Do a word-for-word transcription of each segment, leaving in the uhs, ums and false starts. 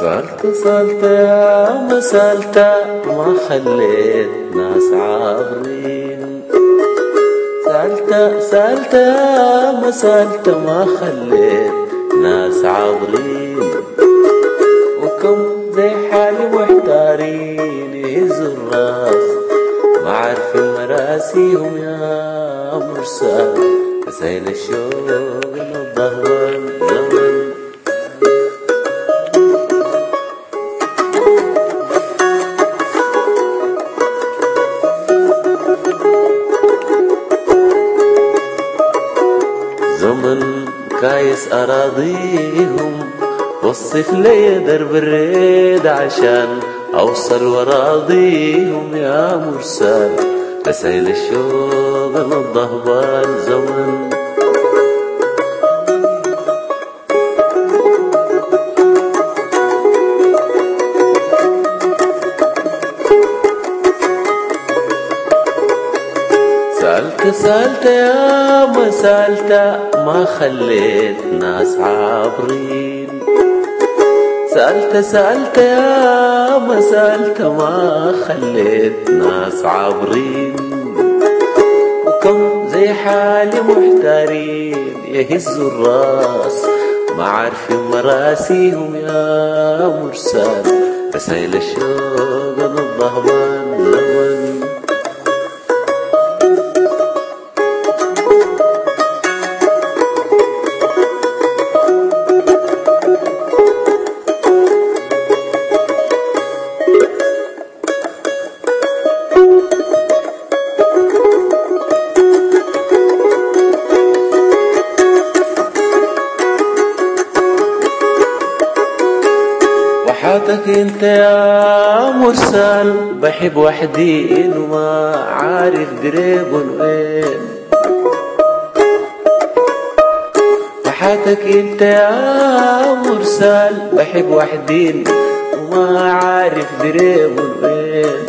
سألت سألت يا ما سألت ما خليت ناس عابرين. سألت سألت يا ما سألت ما خليت ناس عابرين. وكم زي حالي محتارين يهزوا الراس ما عارفين مراسيهم يا مرسال. رسايل الشوق الضهوان زمن زمن كايس أراضيهم. وصف لي درب الريد عشان أوصل وراضيهم يا مرسال. رسايل الشوق الضهبان زمن سألت سألت يا ما سألت ما خليت ناس عابرين. سألت سألت يا ما سألت ما خليت ناس عابرين. وكم زي حالي محتارين يهزوا الراس ما عارفين مراسيهم يا مرسال. رسايل الشوق الضهبان زمن وحاتك انت يا مرسال. بحب وحدي وما عارف قريب وين. وحاتك انت يا مرسال. بحب وحدي وما عارف قريب وين.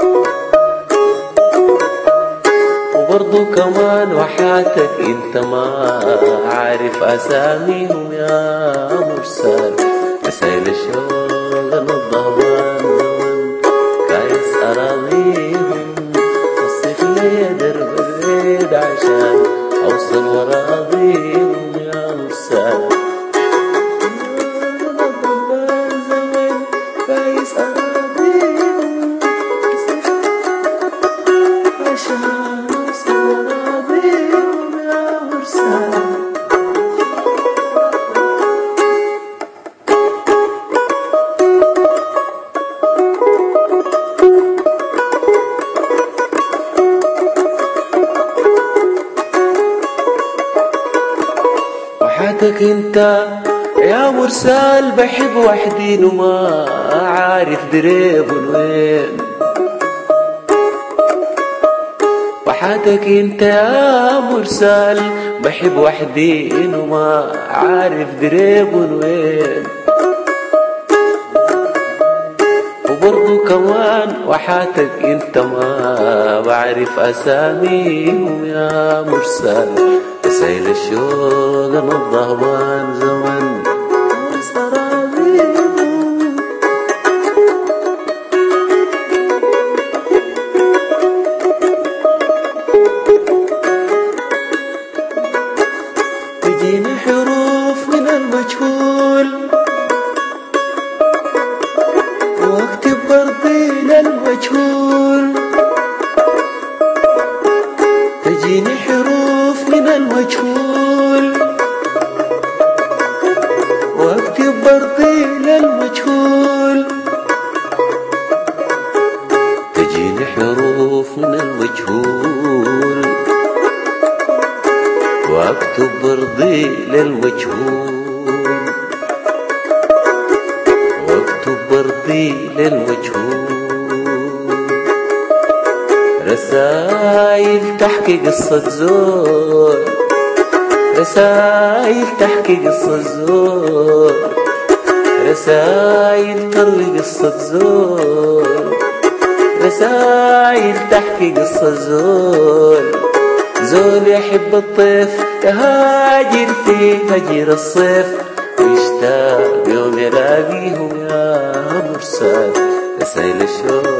وبرضو كمان وحاتك انت ما عارف اساميهم يا مرسال. رسايل الشوق الضهبان زمن كايس أراضيهم. وصف لي درب الريد عشان أوصل وراضيهم يا مرسال. الضهبان زمن كايس أراضيهم عشان أوصل وراضيهم يا مرسال. وحاتك انت يا مرسال. بحب وحدي وما عارف دريب وين. وحاتك انت يا مرسال. بحب وحدي وما عارف دريب وين. وبرضو كمان وحاتك انت ما بعرف اساميهم يا مرسال. رسايل الشوق الضهبان زمن تجيني حروف من المجهول واكتب برضي للمجهول. تجيني حروف من المجهول واكتب برضي للمجهول. تجيني حروف من المجهول واكتب برضي للمجهول. واكتب برضي للمجهول. رسايل تحكي قصة زول. رسايل تحكي قصة زول. رسايل تروي قصة زول. رسايل تحكي قصة زول. زول يحب الطيف يهاجر في هجر الصيف ويشتاق يوم يلاقيهم يا مرسال رسايل الشوق